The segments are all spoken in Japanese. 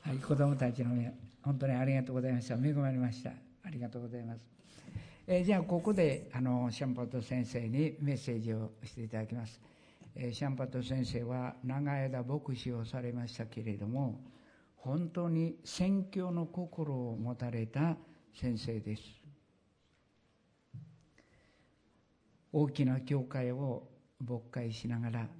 はい、子供たちの目、本当にありがとうございました。恵まれました。ありがとうございます。じゃあここでシャンパト先生にメッセージをしていただきます。シャンパト先生は長い間牧師をされましたけれども、本当に宣教の心を持たれた先生です。大きな教会を牧会しながら、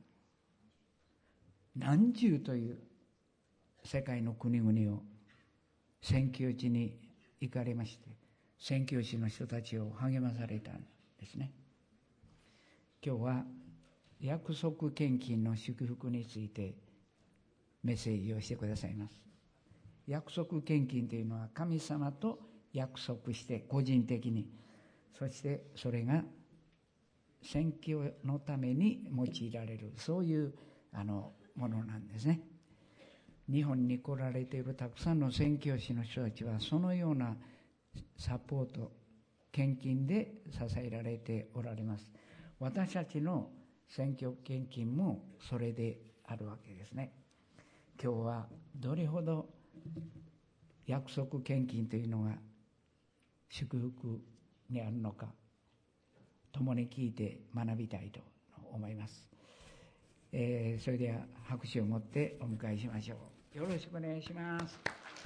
何十という世界の国々を宣教地に行かれまして、宣教師の人たちを励まされたんですね。今日は約束献金の祝福についてメッセージをしてくださいます。約束献金というのは神様と約束して個人的に、そしてそれが宣教のために用いられる、そういうものなんですね。日本に来られているたくさんの宣教師の人たちはそのようなサポート、献金で支えられておられます。私たちの宣教献金もそれであるわけですね。今日はどれほど約束献金というのが祝福にあるのか、共に聞いて学びたいと思います。それでは拍手を持ってお迎えしましょう。よろしくお願いします。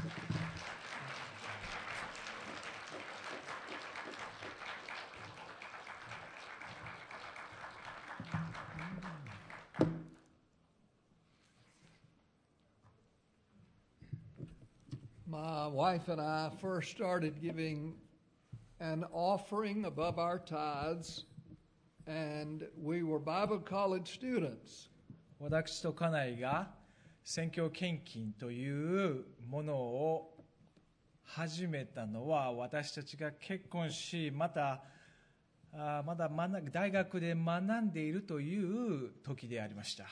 My wife and I first started giving an offering above our tithes, and we were Bible college students. 私と家内が宣教献金というものを始めたのは、私たちが結婚し、まだ大学で学んでいるという時でありました。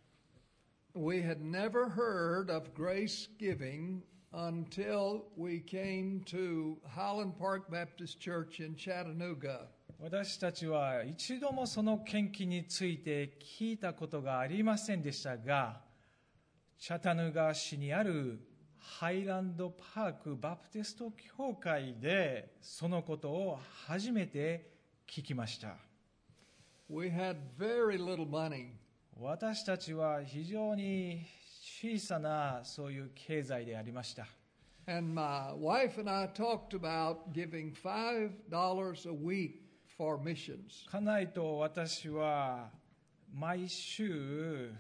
We had never heard of grace giving until we came to Highland Park Baptist Church in Chattanooga. 私たちは一度もその献金について聞いたことがありませんでしたが、チャタヌーガ市にあるハイランドパークバプテスト教会でそのことを初めて聞きました。 We had very little money. 私たちは非常に小さなそういう経済でありました。 And my wife and I talked about giving $5 a week for missions. 家内と私は毎週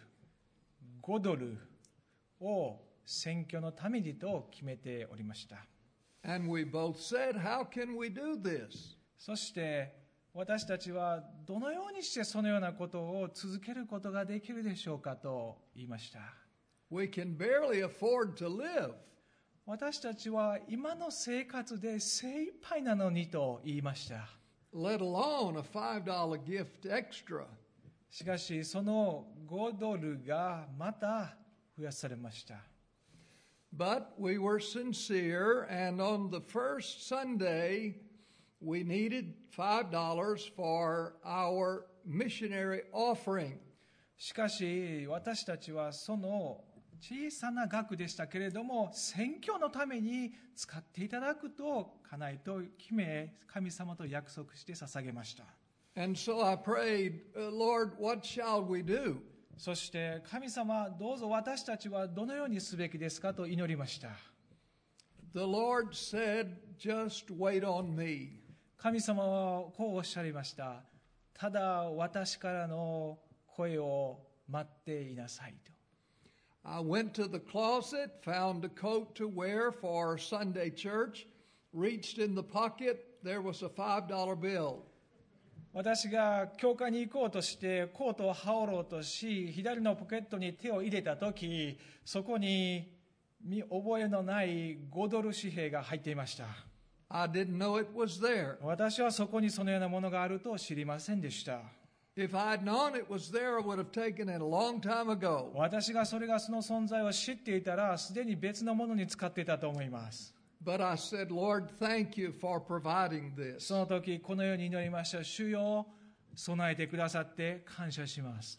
$5を選挙のためにと決めておりました。 And we both said, how can we do this? そして私たちはどのようにしてそのようなことを続けることができるでしょうかと言いました。 We can barely afford to live. 私たちは今の生活で精一杯なのにと言いました。 Let alone a $5 gift extra. しかしその$5がまた増やされました。 But we were sincere, and on the first Sunday, we needed $5 for our missionary offering. しかし私たちはその小さな額でしたけれども、宣教のために使っていただくと家内と決め、神様と約束して捧げました。 And so I prayed, Lord, what shall we do? そして神様、どうぞ私たちはどのようにすべきですかと祈りました。 The Lord said, just wait on me. 神様はこうおっしゃいました。ただ私からの声を待っていなさいと。 I went to the closet, found a coat to wear for Sunday church, reached in the pocket, there was a $5 bill. 私が教会に行こうとしてコートを羽織ろうとし、左のポケットに手を入れたとき、そこに見覚えのない$5紙幣が入っていました。 I didn't know it was there. 私はそこにそのようなものがあると知りませんでした。 If I'd known it was there, I would have taken it a long time ago. 私がその存在を知っていたら、すでに別のものに使っていたと思います。 But I said, Lord, thank you for providing this. その時このように祈りました。主よ、備えてくださって感謝しますと。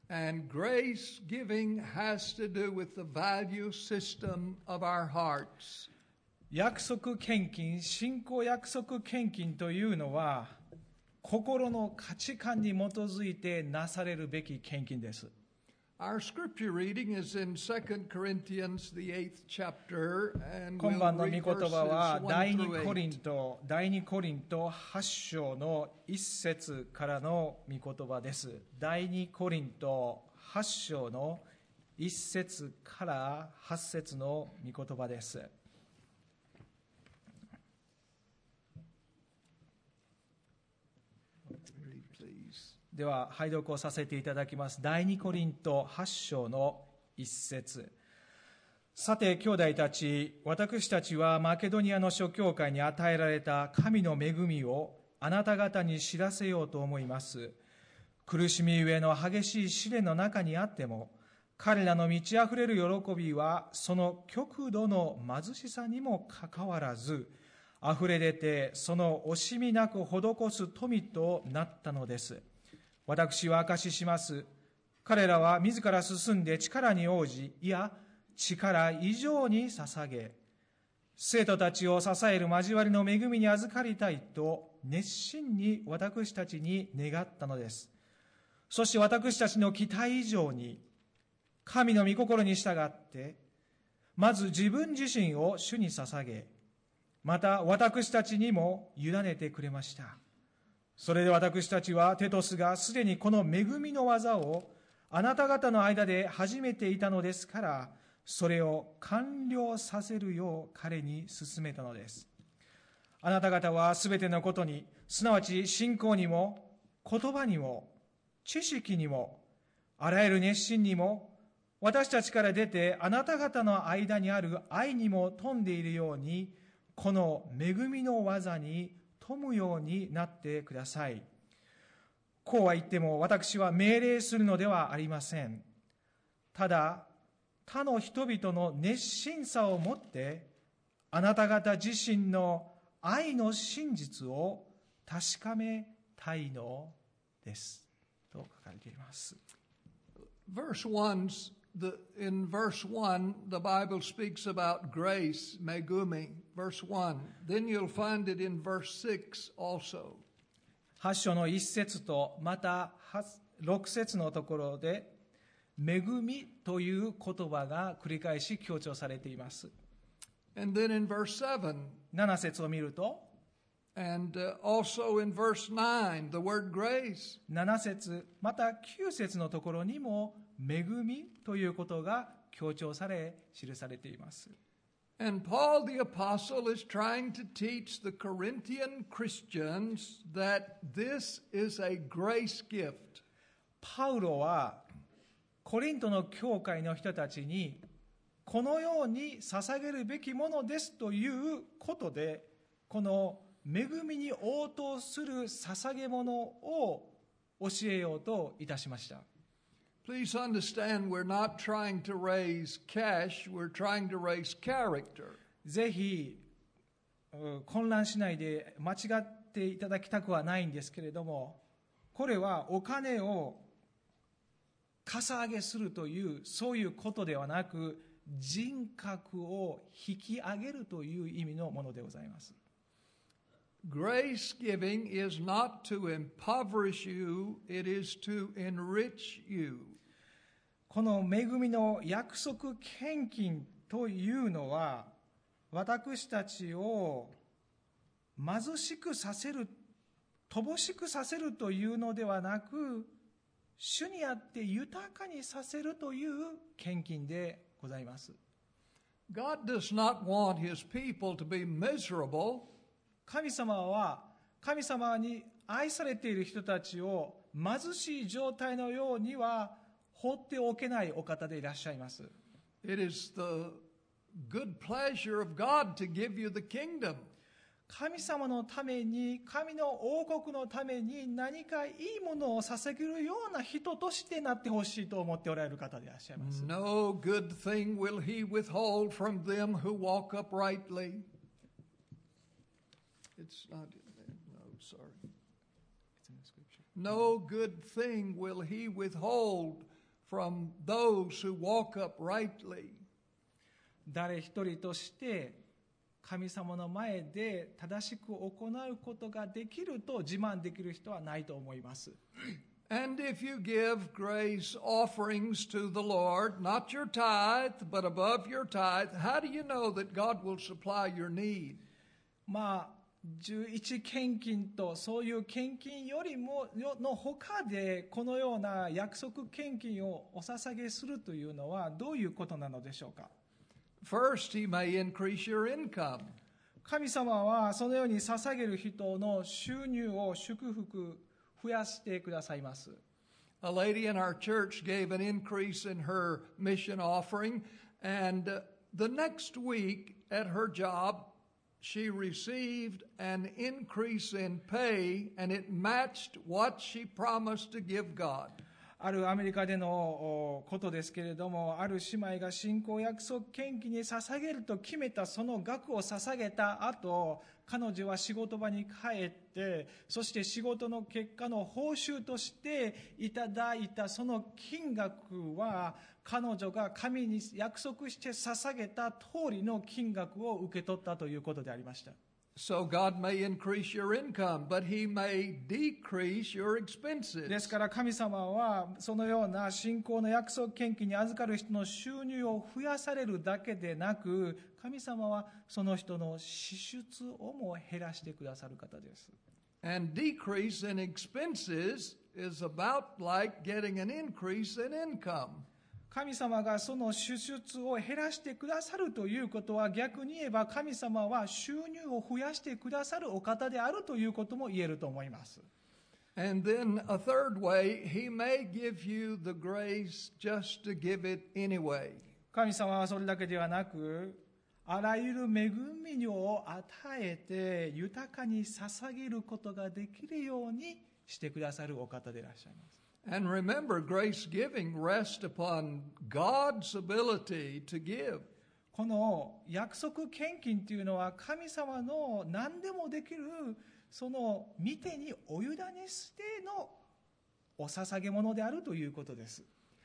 And grace giving has to do with the value system of our hearts. 約束献金、信仰約束献金というのは、心の価値観に基づいてなされるべき献金です。 Our scripture reading is in 2 Corinthians, the 8th chapter, and 今 we'll 晩の御 read 言 verses 葉は 1 第 through 2コリン 8. ト8章の1節からの御言葉です。第2コリント8章の1節から8節の御言葉です。 Read, please. では拝読をさせていただきます。第2コリント8章の1節。さて兄弟たち、私たちはマケドニアの諸教会に与えられた神の恵みをあなた方に知らせようと思います。苦しみゆえの激しい試練の中にあっても、彼らの満ち溢れる喜びはその極度の貧しさにもかかわらず、溢れ出てその惜しみなく施す富となったのです。私は証しします。彼らは自ら進んで力に応じ、いや力以上に捧げ、生徒たちを支える交わりの恵みに預かりたいと熱心に私たちに願ったのです。そして私たちの期待以上に神の御心に従ってまず自分自身を主に捧げ、また私たちにも委ねてくれました。それで私たちはテトスがすでにこの恵みの技をあなた方の間で始めていたのですから、それを完了させるよう彼に勧めたのです。あなた方はすべてのことに、すなわち信仰にも言葉にも知識にもあらゆる熱心にも、私たちから出てあなた方の間にある愛にも富んでいるように、この恵みの技に富むようになってください。こうは言っても私は命令するのではありません。ただ他の人々の熱心さをもってあなた方自身の愛の真実を確かめたいのですと書かれています。 In verse 1, the Bible speaks about grace, megumi, verse 1. Then you'll find it in verse 6 also. 8章の1節とまた6節のところで恵みという言葉が繰り返し強調されています。 And then in verse 7, 7節を見ると、 and also in verse 9, the word grace. 7節また9節のところにも恵みということが強調され記されています。 And Paul the Apostle is trying to teach the Corinthian Christians that this is a grace gift. パウロはコリントの教会の人たちにこのように捧げるべきものですということで、この恵みに応答する捧げ物を教えようといたしました。 Please understand, we're not trying to raise cash, we're trying to raise character. ぜひ混乱しないで間違っていただきたくはないんですけれども、これはお金をかさ上げするというそういうことではなく、人格を引き上げるという意味のものでございます。 Grace giving is not to impoverish you, it is to enrich you. この恵みの約束献金というのは、私たちを貧しくさせる、乏しくさせるというのではなく、主にあって豊かにさせるという献金でございます。 God does not want his people to be miserable. 神様に愛されている人たちを貧しい状態のようには放っておけないお方でいらっしゃいます。 It is the good pleasure of God to give you the kingdom. 神様のために、神の王国のために何かいいものを捧げるような人としてなってほしいと思っておられる方でいらっしゃいます。 No good thing will he withhold from them who walk uprightly. It's not in there. No, sorry. It's in the scripture. No good thing will he withhold from those who walk uprightly. 誰一人として神様の前で正しく行うことができると自慢できる人はないと思います。 And if you give grace offerings to the Lord, not your tithe, but above your tithe, how do you know that God will supply your need? まあ11献金とそういう献金よりもの他でこのような約束献金をお捧げするというのはどういうことなのでしょうか。 First, He may increase your income. 神様はそのように捧げる人の収入を祝福増やしてくださいます。 A lady in our church gave an increase in her mission offering, and the next week at her job, she received an increase in pay, and it matched what she promised to give God. あるアメリカでのことですけれども、ある姉妹が信仰約束献金に捧げると決めたその額を捧げた後、彼女は仕事場に帰って、そして仕事の結果の報酬としていただいたその金額は、彼女が神に約束して捧げた通りの金額を受け取ったということでありました。 So God may increase your income, but He may decrease your expenses. ですから神様はそのような信仰の約束献金に預かる人の収入を増やされるだけでなく、神様はその人の支出をも減らしてくださる方です。 And decrease in expenses is about like getting an increase in income. 神様がその支出を減らしてくださるということは、逆に言えば神様は収入を増やしてくださるお方であるということも言えると思います。 And then a third way, He may give you the grace just to give it anyway. 神様はそれだけではなく、あらゆる恵みを与えて豊かに捧げることができるようにしてくださるお方でいらっしゃいます。 And remember, grace giving rests upon God's ability to give. この約束献金というのは神様の何でもできるその御手にお委ねしてのお捧げ物であるということです。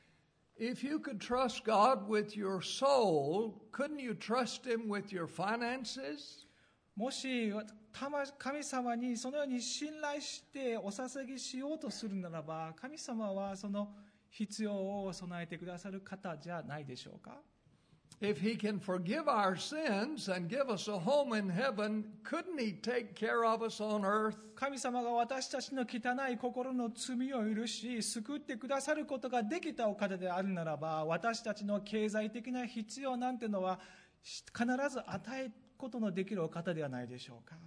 If you could trust God with your soul, couldn't you trust Him with your finances? もし神様にそのように信頼してお捧げしようとするならば、神様はその必要を備えてくださる方じゃないでしょうか。 If He can forgive our sins and give us a home in heaven, couldn't He take care of us on earth? 神様が私たちの汚い心の罪を許し、救ってくださることができたお方であるならば、私たちの経済的な必要なんてのは必ず与えることのできるお方ではないでしょうか。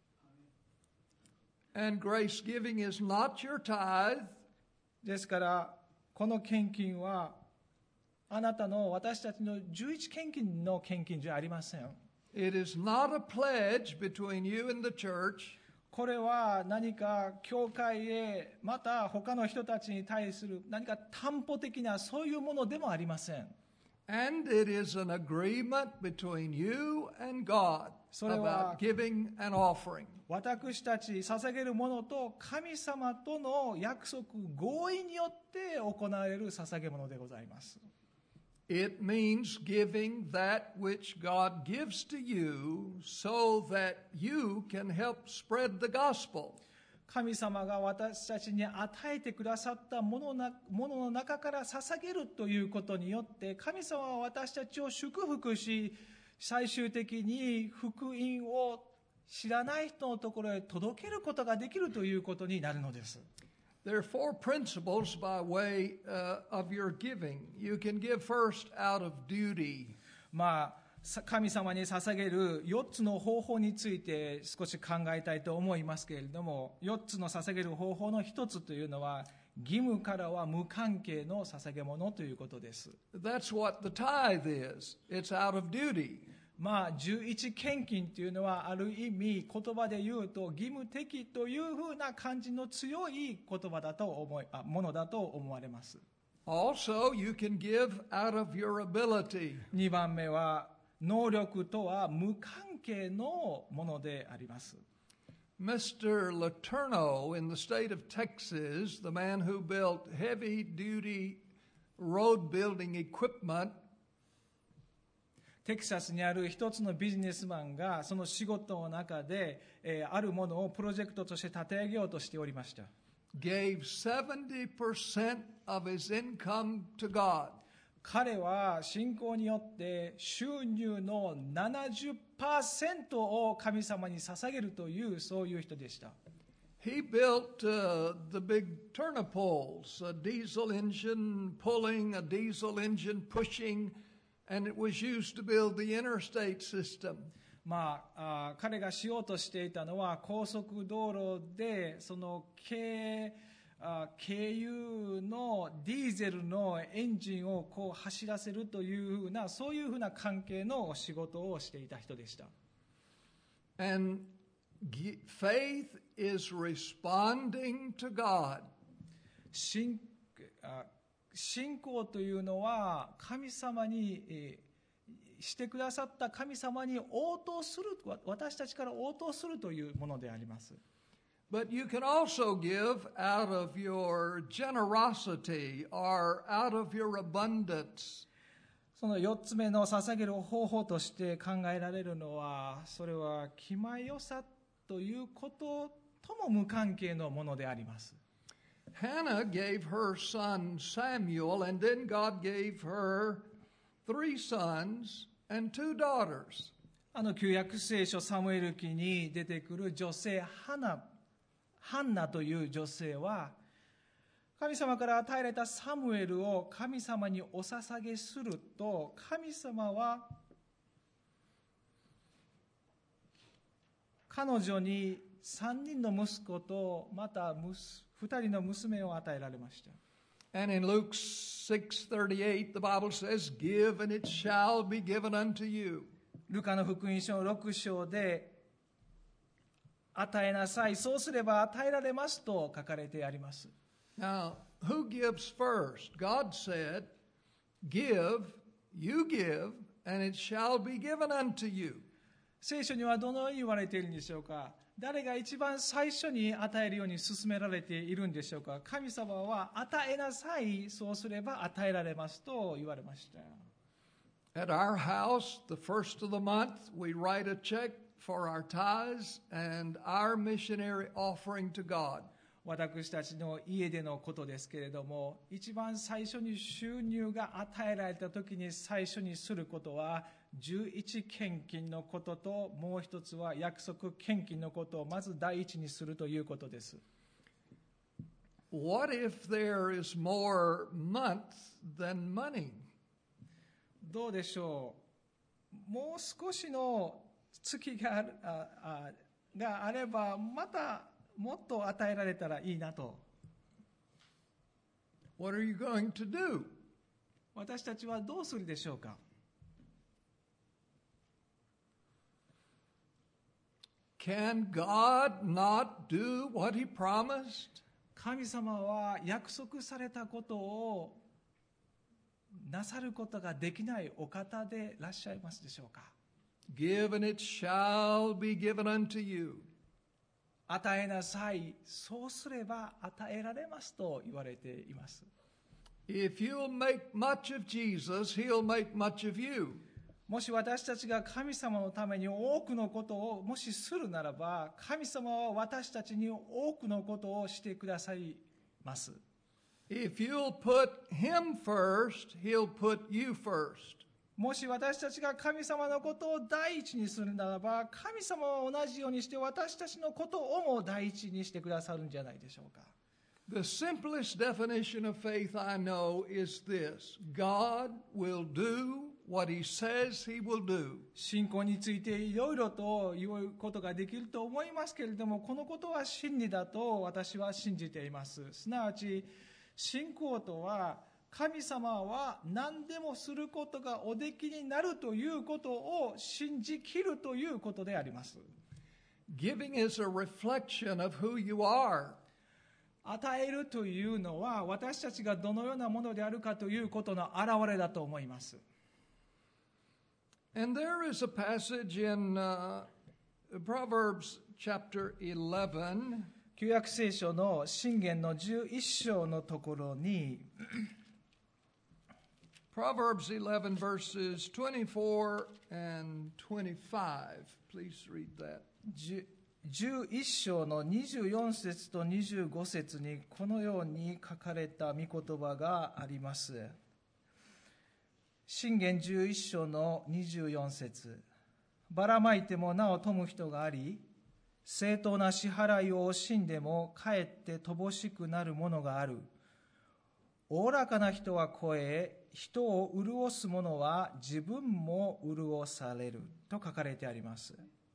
And grace giving is not your tithe. ですからこの献金はあなたの私たちの11献金の献金じゃありません。 It is not a pledge between you and the church. これは何か教会へまた他の人たちに対する何か担保的なそういうものでもありません。 And it is an agreement between you and God about giving an offering. 私たち捧げるものと神様との約束合意によって行われる捧げ物でございます。 It means giving that which God gives to you so that you can help spread the gospel. 神様が私たちに与えてくださったものの中から捧げるということによって、神様は私たちを祝福し、最終的に福音を知らない人のところへ届けることができるということになるのです。 There are four principles by way of your giving. You can give first out of duty. 神様に捧げる4つの方法について少し考えたいと思いますけれども、4つの捧げる方法の1つというのは、義務からは無関係の捧げ物ということです。 That's what the tithe is. It's out of duty. 11献金というのはある意味言葉で言うと義務的というふうな感じの強い言葉だとものだと思われます。 Also, you can give out of your ability. 2番目は能力とは無関係のものであります。 Mr. Letourneau in the state of Texas, the man who built heavy-duty road building equipment, テキサスにある一つのビジネスマンがその仕事の中で、あるものをプロジェクトとして立て上げようとしておりました。 gave 70% of his income to God. 彼は信仰によって収入の 70% を神様に捧げるというそういう人でした。 He built the big turnipoles, a diesel engine pulling, a diesel engine pushing, and it was used to build the interstate system. 彼がしようとしていたのは高速道路でその軽油のディーゼルのエンジンをこう走らせるというふうなそういうふうな関係の仕事をしていた人でした。 And faith is responding to God. 信仰というのは神様にしてくださった神様に応答する、私たちから応答するというものであります。 But you can also give out of your generosity or out of your abundance. その4つ目の捧げる方法として考えられるのは、それは気前よさということとも無関係のものであります。 Hannah gave her son Samuel, and then God gave her 3 sons and 2 daughters. 旧約聖書サムエル記に出てくる女性ハンナという女性は、神様から与えられたサムエルを神様にお捧げすると、神様は彼女に3人の息子とまた2人の娘を与えられました。 And in Luke 6:38, the Bible says, "Give, and it shall be given unto you." ルカの福音書の6章で、与えなさい、そうすれば与えられますと書かれてあります。 Now, who gives first? God said, "Give, you give, and it shall be given unto you." 聖書にはどのように言われているんでしょうか。誰が一番最初に与えるように勧められているんでしょうか。神様は与えなさい、そうすれば与えられますと言われました。 At our house, the first of the month, we write a check for our tithes and our missionary offering to God. 私たちの家でのことですけれども、一番最初に収入が与えられた時に最初にすることは11献金のことと、もう一つは約束献金のことをまず第一にするということです。 What if there is more month than money? どうでしょう。もう少しの月があれば、またもっと与えられたらいいなと。 What are you going to do? 私たちはどうするでしょうか。 Can God not do what He promised? 神様は約束されたことをなさることができないお方でいらっしゃいますでしょうか。 Give, and it shall be given unto you. 与えなさい、そうすれば与えられますと言われています。 If you'll make much of Jesus, He'll make much of you. もし私たちが神様のために多くのことをもしするならば、神様は私たちに多くのことをしてくださいます。 If you'll put Him first, He'll put you first. もし私たちが神様のことを第一にするならば、神様は同じようにして私たちのことをも第一にしてくださるんじゃないでしょうか。 The simplest definition of faith I know is this: God will do what He says He will do. 信仰についていろいろと言うことができると思いますけれども、このことは真理だと私は信じています。すなわち信仰とは、神様は何でもすることがおできになるということを信じきるということであります。 Giving is a reflection of who you are. 与えるというのは私たちがどのようなものであるかということの表れだと思います。 And there is a passage in Proverbs chapter 11. 旧約聖書の箴言の11章のところに Proverbs 11 verses 24 and 25. Please read that. 11章の24節と25節にこのように書かれた御言葉があります。箴言11章の24節。ばらまいてもなお富む人があり、正当な支払いを惜しんでもかえって乏しくなるものがある。おおらかな人は肥え、人を潤す者は自分も潤されると書かれてあります。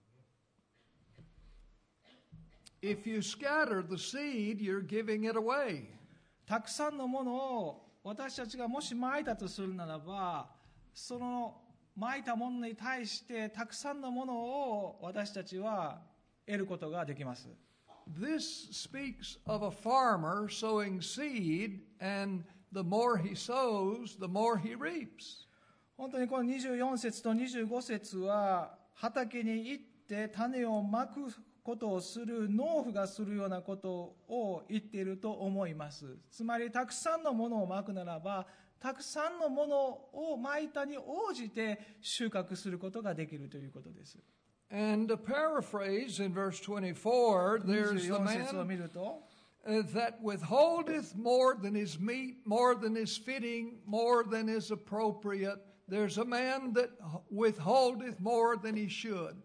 If you scatter the seed, you're giving it away. たくさんのものを私たちがもし蒔いたとするならば、その蒔いたものに対してたくさんのものを私たちは得ることができます。 This speaks of a farmer sowing seed, and the more he sows, the more he reaps. 本当にこの24節と25節は畑に行って種をまくことをする農夫がするようなことを言っていると思います。つまりたくさんのものをまくならば、たくさんのものをまいたに応じて収穫することができるということです。 And to paraphrase in verse 24, there's the 24節を man 見ると、 that withholdeth more than is meet, more than is fitting, more than is appropriate. There's a man that withholdeth more than he should.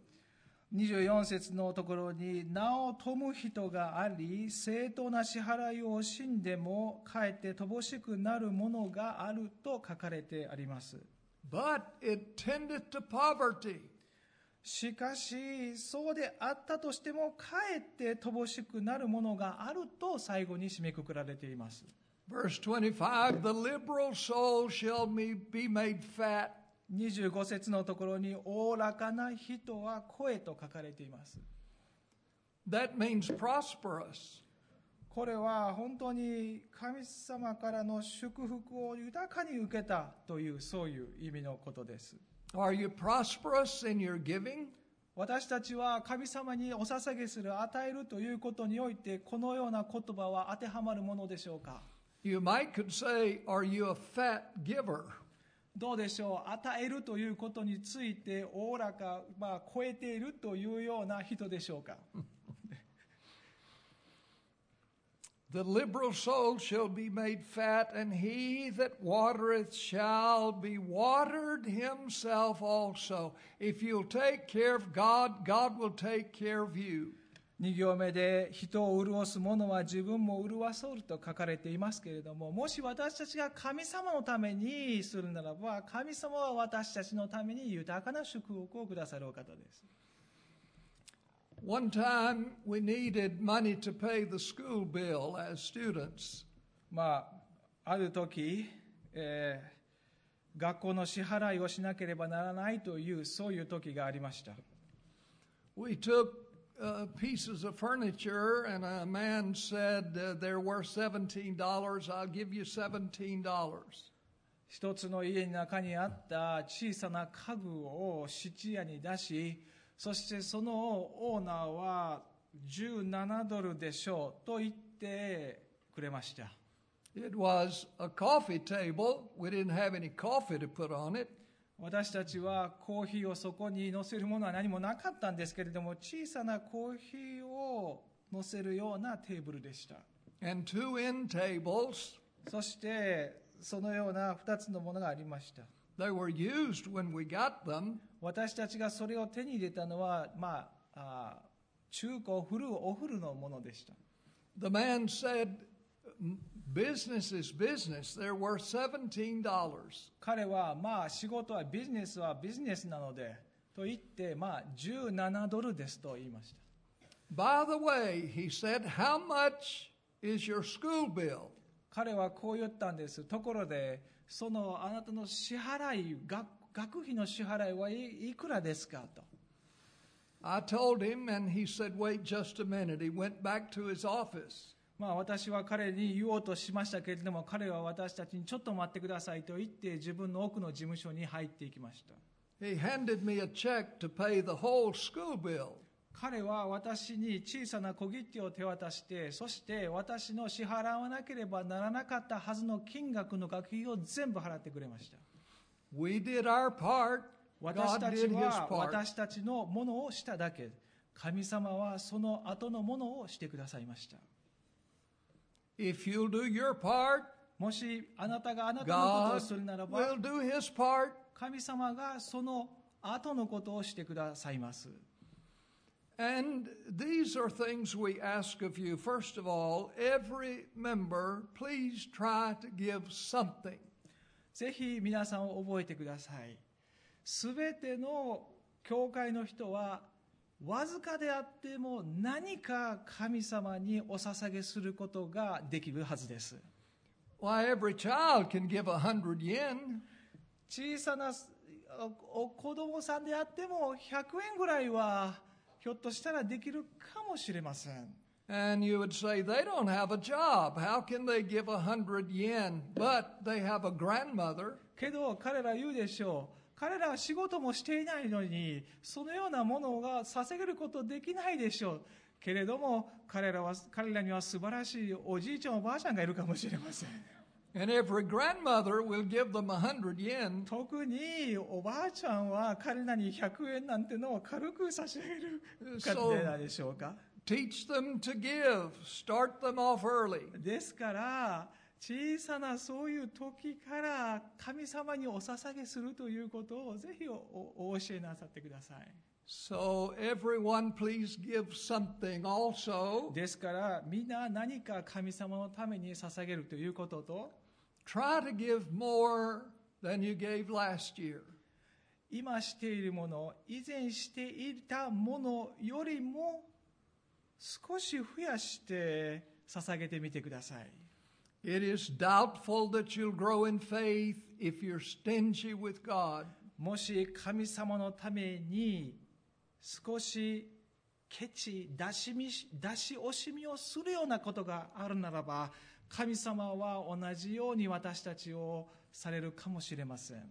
24節のところに、なお富む人があり、正当な支払いを惜しんでもかえって乏しくなるものがあると書かれてあります。 But it tendeth to poverty. しかし、そうであったとしても、かえって乏しくなるものがあると最後に締めくくられています。 Verse 25, the liberal soul shall be made fat. 25節のところに、おおらかな人は肥と書かれています。 That means prosperous. これは本当に神様からの祝福を豊かに受けたという、そういう意味のことです。 Are you prosperous in your giving? 私たちは神様にお捧げする、与えるということにおいて、このような言葉は当てはまるものでしょうか。 You could say, are you a fat giver? どうでしょう。与えるということについておおらか、超えているというような人でしょうか。 The liberal soul shall be made fat, and he that watereth shall be watered himself also. If you'll take care of God, God will take care of you. 2行目で、人を潤す者は自分も潤そうと書かれていますけれども、もし私たちが神様のためにするならば、神様は私たちのために豊かな祝福をくださるお方です。 One time we needed money to pay the school bill as students. ある時、学校の支払いをしなければならないという、そういう時がありました。 We took pieces of furniture, and a man said, they're worth $17. I'll give you $17. 一つの家の中にあった小さな家具を質屋に出し、そしてそのオーナーは$17でしょうと言ってくれました。 It was a coffee table. We didn't have any coffee to put on it. 私たちはコーヒーをそこに乗せるものは何もなかったんですけれども、小さなコーヒーを乗せるようなテーブルでした。 And two end tables. そしてそのような2つのものがありました。 They were used when we got them. 私たちがそれを手に入れたのは、中古古お古のものでした。 The man said, business is business. They're worth $17. 彼は仕事はビジネスなのでと言って$17ですと言いました。 By the way, he said, how much is your school bill? 彼はこう言ったんです。ところで、そのあなたの支払い、学費の支払いはいくらですかと。 I told him, and he said, wait just a minute. He went back to his office. 私は彼に言おうとしましたけれども、彼は私たちにちょっと待ってくださいと言って自分の奥の事務所に入っていきました。 He handed me a check to pay the whole school bill. 彼は私に小さな小切手を手渡して、そして私の支払わなければならなかったはずの金額の学費を全部払ってくれました。 We did our part. 私 God たち did His は part. 私たちのものをしただけ。神様はその後のものをしてくださいました。 If you'll do your part, もしあなたがあなたのことを God するならば、 will do His part. 神様がその後のことをしてくださいます。 And these are things we ask of you. First of all, every member, please try to give something. ぜひ皆さんを覚えてください。すべての教会の人は、わずかであっても何か神様にお捧げすることができるはずです。 Why, every child can give 100 yen. 小さな子供さんであっても100円ぐらいはひょっとしたらできるかもしれません。 And you would say, they don't have a job. How can they give 100 yen? But they have a grandmother. けど彼ら言うでしょう。彼らは仕事もしていないのに、そのようなものが捧げることできないでしょう。けれども彼らには素晴らしいおじいちゃんおばあちゃんがいるかもしれません。 And every grandmother will give them 100 yen. 特におばあちゃんは彼らに100円なんてのを軽く差し上げる方でないでしょうか。 Teach them to give. Start them off early. ですから小さなそういう時から神様にお捧げするということをぜひお教えなさってください。 So everyone please give something also. ですからみんな何か神様のために捧げるということと、 Try to give more than you gave last year. 今しているもの、以前していたものよりも少し増やして捧げてみてください。 It is doubtful that you'll grow in faith if you're stingy with God. もし神様のために少しケチ、出し惜しみをするようなことがあるならば、神様は同じように私たちをされるかもしれません。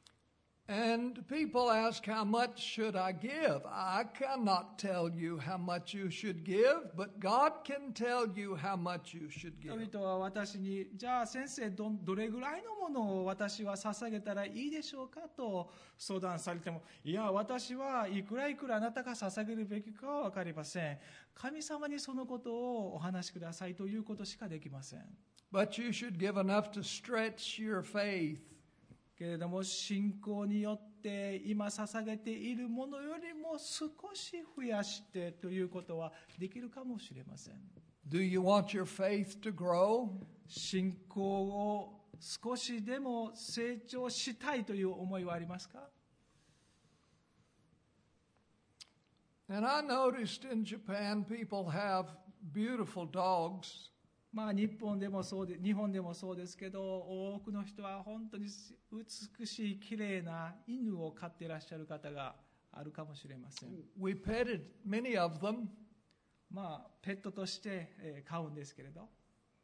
And people ask, how much should I give? I cannot tell you how much you should give, but God can tell you how much you should 人 give. 々は私に、じゃあ先生 どれぐらいのものを私は捧げたらいいでしょうかと相談されても、いや私はいくらあなたが捧げるべきかは分かりません。神様にそのことをお話しくださいということしかできません。 But you should give enough to stretch your faith. けれども信仰によって今捧げているものよりも少し増やしてということはできるかもしれません。 Do you want your faith to grow? 信仰を少しでも成長したいという思いはありますか？ And I noticed in Japan people have beautiful dogs. 日本でもそうですけど、多くの人は本当に美しい綺麗な犬を飼っていらっしゃる方があるかもしれません。 We petted many of them. ペットとして飼うんですけれど、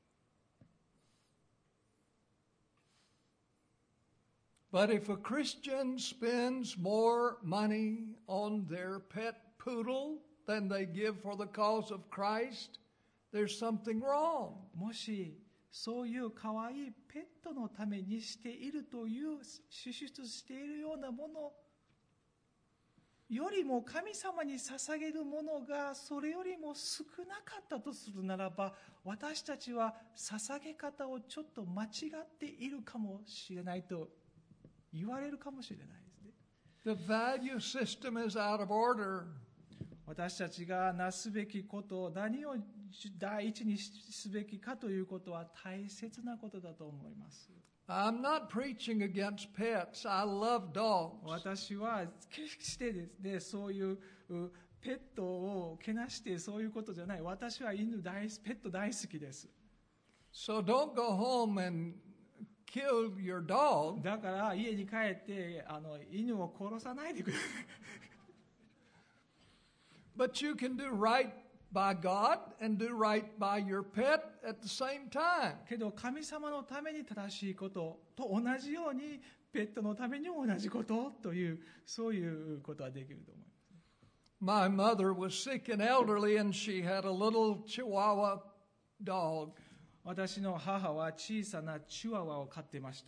But if a Christian spends more money on their pet poodle than they give for the cause of Christ, there's something wrong. もしそういう可愛いペットのためにしているという支出しているようなものよりも神様に捧げるものがそれよりも少なかったとするならば、私たちは捧げ方をちょっと間違っているかもしれないと言われるかもしれないですね。 The value system is out of order. 私たちがなすべきこと、何を第一にすべきかということは大切なことだと思います。 I'm not preaching against pets. I love dogs. 私は決してですね、そういうペットをけなしてそういうことじゃない。私はペット大好きです。 So don't go home and kill your dog. だから家に帰って犬を殺さないでください。 But you can do right by God and do right by your pet at the same time. けど神様のために正しいことと同じようにペットのためにも同じことという、そういうことはできると思い My mother was sick and elderly, and she had a little Chihuahua dog. 私の母は小さなチワワを飼っていました。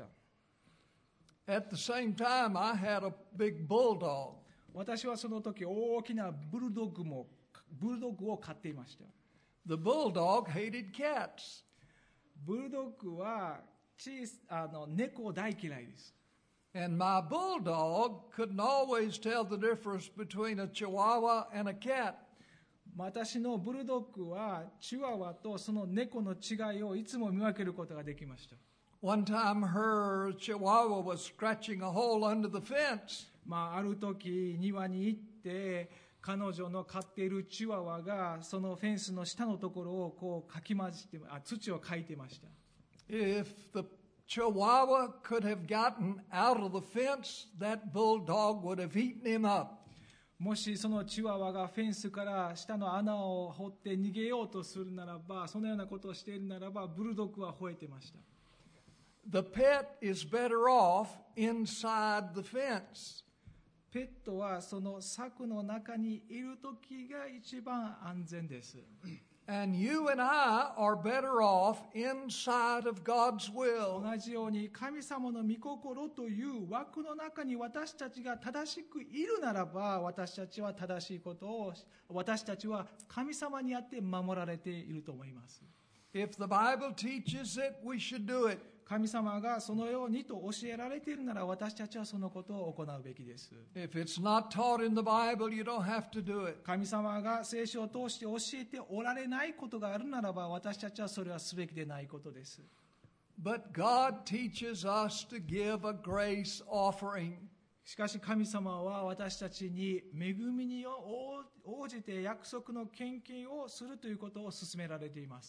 At the same time, I had a big bulldog. 私はその時大きなブルドッグを飼っていました。 The bulldog hated cats. ブルドッグは猫大嫌いです。 And my bulldog couldn't always tell the difference between a Chihuahua and a cat. 私のブルドッグはチワワとその猫の違いをいつも見分けることができました。 One time her Chihuahua was scratching a hole under the fence. ある時庭に行って彼女の飼っているチワワがそのフェンスの下のところをこうかき混ぜて土をかいてました。 If the Chihuahua could have gotten out of the fence, that bulldog would have eaten him up. もしそのチワワがフェンスから下の穴を掘って逃げようとするならば、そのようなことをしているならば、ブルドッグは吠えてました。 The pet is better off inside the fence. ペットはその柵の中にいるときが一番安全です。 And you and I are better off inside of God's will. 同じように神様の御心という枠の中に私たちが正しくいるならば、私たちは正しいことを、私たちは神様にあって守られていると思います。 If the Bible teaches it, we should do it. 神様がそのようにと教えられているなら、私たちはそのことを行うべきです。 If it's not taught in the Bible, you don't have to do it. 神様が聖書を通して教えておられないことがあるならば、私たちはそれはすべきでないことです。 But God teaches us to give a grace offering. しかし神様は私たちに恵みに応じて約束の献金をするということを勧められています。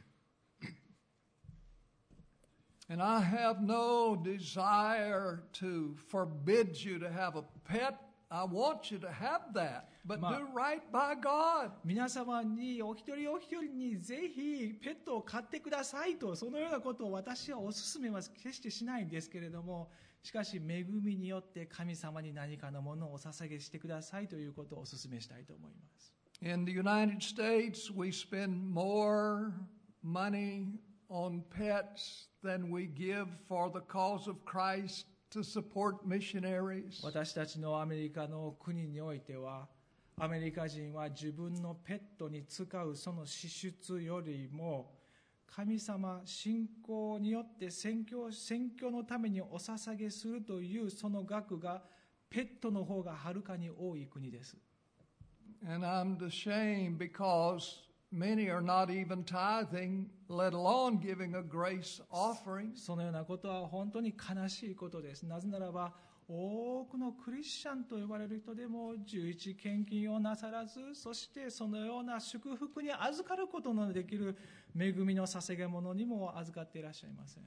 And I have no desire to forbid you to have a pet. I want you to have that. But do right by God. 皆様にお一人お一人にぜひペットを飼ってくださいと、そのようなことを私はお勧めは決してしないんですけれども、しかし恵みによって神様に何かのものをお捧げしてくださいということをお勧めしたいと思います。 In the United States, we spend more money on pets than we give for the cause of Christ to support missionaries. 私たちのアメリカの国においては、アメリカ人は自分のペットに使うその支出よりも、神様、信仰によって宣教のためにお捧げするというその額がペットの方がはるかに多い国です。 And I'm ashamed because many are not even tithing, let alone giving a grace offering. そのようなことは本当に悲しいことです。なぜならば、多くのクリスチャンと呼ばれる人でも11献金をなさらず、そしてそのような祝福に預かることのできる恵みの捧げ物にも預かっていらっしゃいません。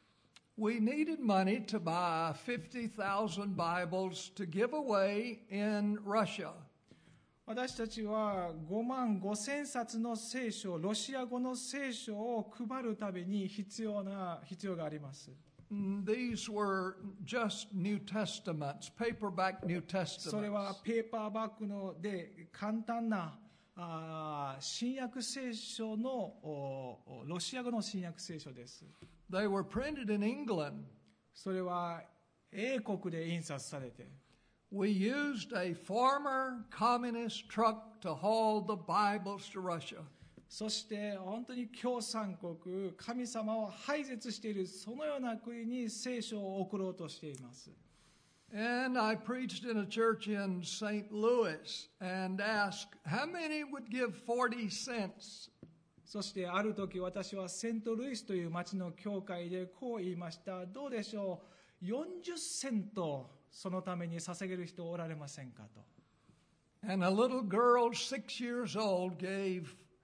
We needed money to buy 50,000 Bibles to give away in Russia. 私たちは5万5千冊の聖書、ロシア語の聖書を配るために必要があります。 These were just New Testaments, paperback New それは Testaments. ペーパーバッグで簡単な新約聖書のロシア語の新約聖書です。 They were printed in England. それは英国で印刷されて、 We used a former communist truck to haul the Bibles to Russia. そして本当に共産国、神様を排絶しているそのような国に聖書を送ろうとしています。 And I preached in a church in St. Louis and asked, how many would give 40 cents? そしてある時私はセントルイスという町の教会でこう言いました。どうでしょう、40セントそのために捧げる人おられませんかと。 And a little girl, 6 years old, gave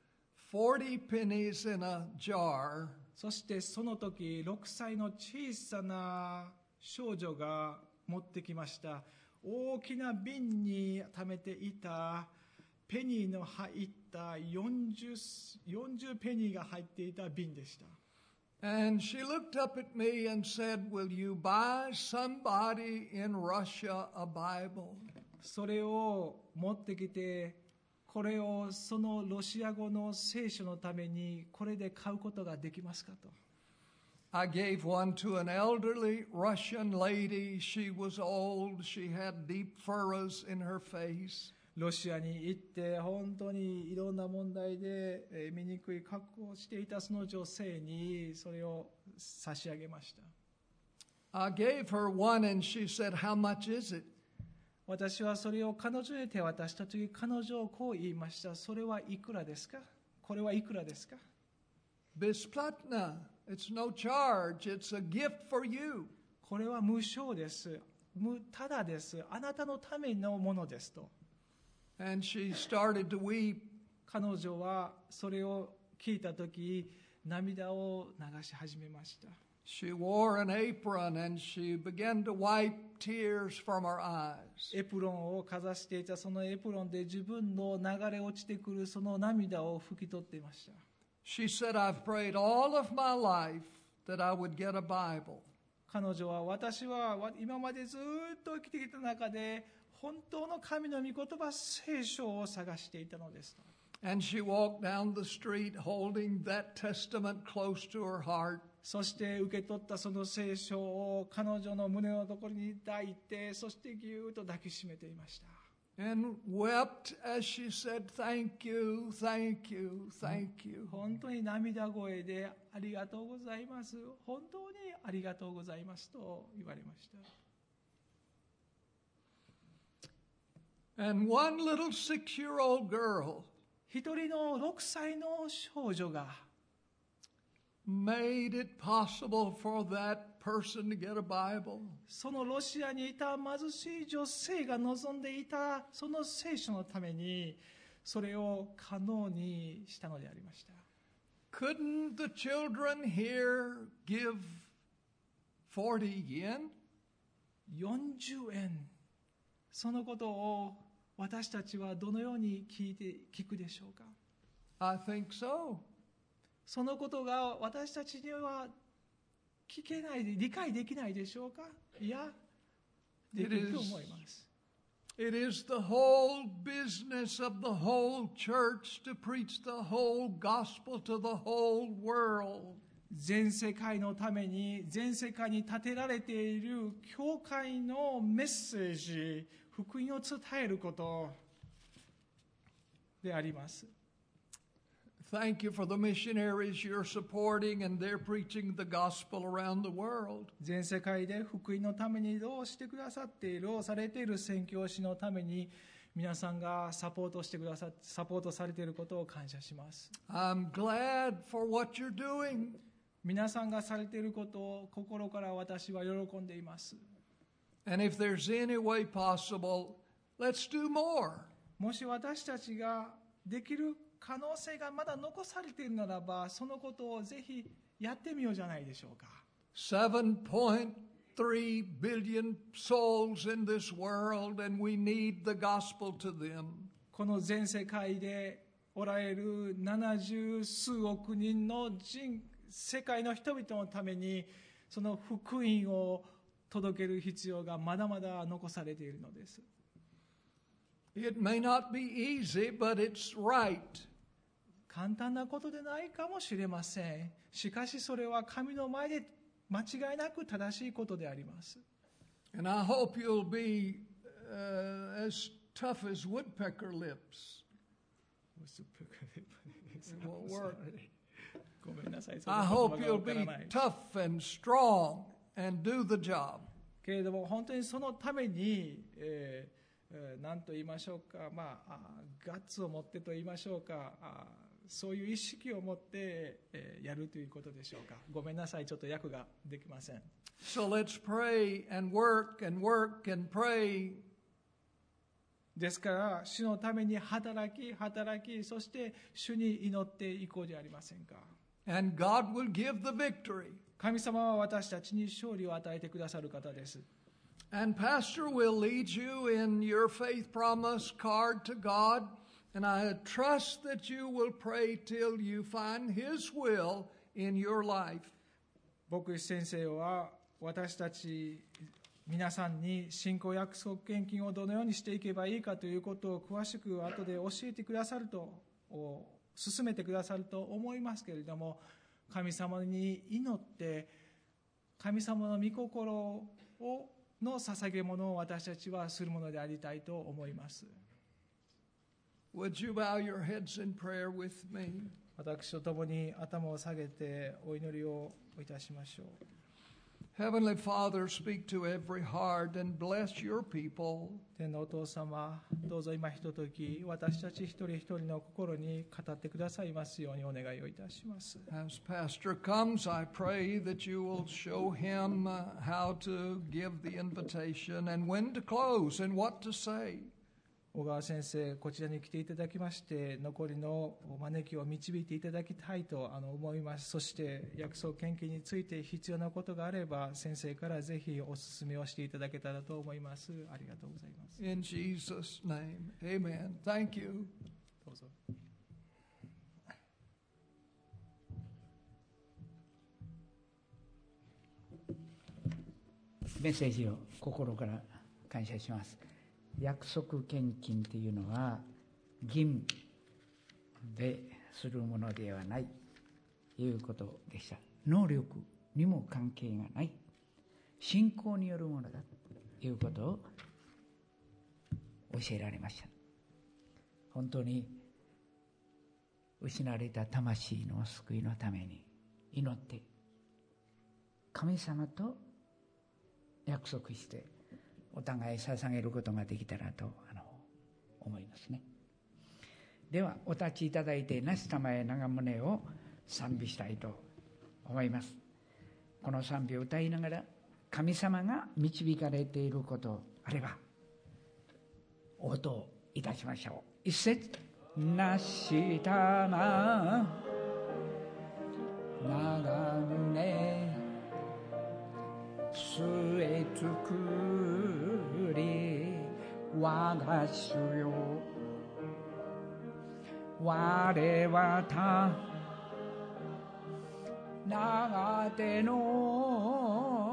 40 pennies in a jar. そしてその時6歳の小さな少女が持ってきました。大きな瓶に貯めていたペニーの入った40ペニーが入っていた瓶でした。 And she looked up at me and said, "Will you buy somebody in Russia a Bible?" それを持ってきて、これをそのロシア語の聖書のためにこれで買うことができますかと。 I gave one to an elderly Russian lady. She was old. She had deep furrows in her face. ロシアに行って本当にいろんな問題で醜い格好をしていたその女性にそれを差し上げました。 I gave her one and she said, "How much is it?" 私はそれを彼女に手渡したとき、彼女はこう言いました。それはいくらですか？これはいくらですか？ Besplatna. It's no charge. It's a gift for you. これは無償です。ただです。あなたのためのものですと。 And she started to weep. 彼女はそれを聞いたとき、涙を流し始めました。 She wore an apron and she began to wipe tears from her eyes. エプロンをかざしていたそのエプロンで自分の流れ落ちてくるその涙を拭き取っていました。 She said, "I've prayed all of my life that I would get a Bible." 彼女は私は今までずっと生きてきた中で本当の神の御言葉聖書を探していたのです。 And she walked down the street holding that testament close to her heart. そして受け取ったその聖書を彼女の胸のところに抱いて、そしてぎゅーっと抱きしめていました。 And wept as she said, "Thank you, thank you, thank you." 本当に涙声でありがとうございます。本当にありがとうございますと言われました。 And one little 6-year-old girl 一人の6歳の少女が made it possible for that person to get a Bible. そのロシアにいた貧しい女性が望んでいたその聖書のためにそれを可能にしたのでありました。 Couldn't the children here give 40 yen? 40円。そのことを私たちはどのように聞くでしょうか。 I think so. そのことが私たちには聞けないで理解できないでしょうか。いや、できると思います。 It is the whole business of the whole church to preach the whole gospel to the whole world. 全世界のために全世界に立てられている教会のメッセージ、福音を伝えることであります。 Thank you for the missionaries you're supporting and they're preaching the gospel around the world. 全世界で福音のためにどうしてくださっている、されている宣教師のために皆さんがサポートされていることを感謝します。 I'm glad for what you're doing. 皆さんがされていることを心から私は喜んでいます。 And if there's any way possible, let's do more. もし私たちができる可能性がまだ残されているならば、そのことをぜひやってみようじゃないでしょうか。 7.3 billion souls in this world, and we need the gospel to them. この全世界でおられる70数億人の世界の人々のためにその福音を届ける必要がまだまだ残されているのです。 It may not be easy, but it's right. 簡単なことでないかもしれません。しかしそれは神の前で間違いなく正しいことであります。 And I hope you'll be as tough as woodpecker lips. It won't work. ごめんなさい。 I hope you'll be tough and strong and do the job. けれども本当にそのために、何と言いましょうか、ガッツを持ってと言いましょうか、そういう意識を持って、やるということでしょうか。ごめんなさい、ちょっと訳ができません。 So let's pray and work and work and pray. ですから主のために働き、そして主に祈っていこうじゃありませんか。 And God will give the victory. 神様は私たちに勝利を与えてくださる方です。 And Pastor will lead you in your faith promise card to God. And I trust that you will pray till you find His will in your life. 牧師先生は私たち皆さんに信仰約束献金をどのようにしていけばいいかということを詳しく後で教えてくださると、進めてくださると思いますけれども、神様に祈って神様の御心の捧げ物を私たちはするものでありたいと思います。 Would you bow your heads in prayer with me? 私と共に頭を下げてお祈りをいたしましょう。 Heavenly Father, speak to every heart and bless your people. 天のお父様、どうぞ今ひととき私たち一人一人の心に語ってくださいますようにお願いをいたします。 As Pastor comes, I pray that you will show him how to give the invitation and when to close and what to say. 小川先生、こちらに来ていただきまして残りの招きを導いていただきたいと思います。そして約束献金について必要なことがあれば先生からぜひお勧めをしていただけたらと思います。ありがとうございます。 In Jesus' name, amen. Thank you. どうぞ。 メッセージを心から感謝します。約束献金というのは義務でするものではないということでした。能力にも関係がない、信仰によるものだということを教えられました。本当に失われた魂の救いのために祈って神様と約束してお互い捧げることができたらと思いますね。ではお立ちいただいてなすたまえ長宗を賛美したいと思います。この賛美を歌いながら神様が導かれていることあれば応答いたしましょう。一節、なしたま長宗据え作り我が主よ、我はた長手の